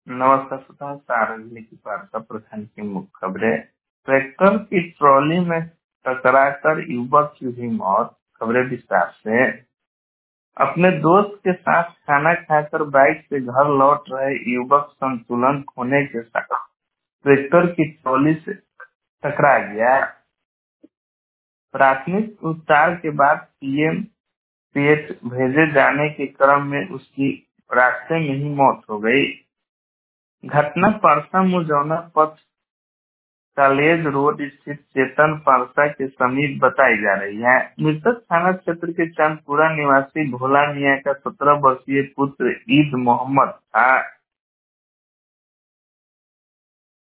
नमस्कार सुधा सारण जिले की पारसा प्रखंड की मुख्य खबरें। ट्रैक्टर की ट्रॉली में टकराकर युवक की हुई मौत। खबरें विस्तार से। अपने दोस्त के साथ खाना खाकर बाइक से घर लौट रहे युवक संतुलन खोने के साथ ट्रैक्टर की ट्रॉली से टकरा गया। प्राथमिक उपचार के बाद पीएमसीएच भेजे जाने के क्रम में उसकी रास्ते में ही मौत हो गई। घटना परसा मुजौना पथ कॉलेज रोड स्थित चेतन परसा के समीप बताई जा रही है। मृतक थाना क्षेत्र के चंदपुरा निवासी भोला मियां का 17 वर्षीय पुत्र ईद मोहम्मद था।